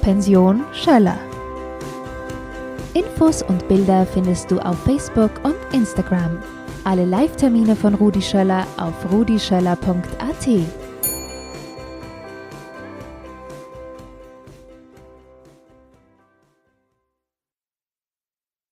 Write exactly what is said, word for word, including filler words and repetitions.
Pension Schöller. Infos und Bilder findest du auf Facebook und Instagram. Alle Live-Termine von Rudi Schöller auf rudi schöller punkt a t.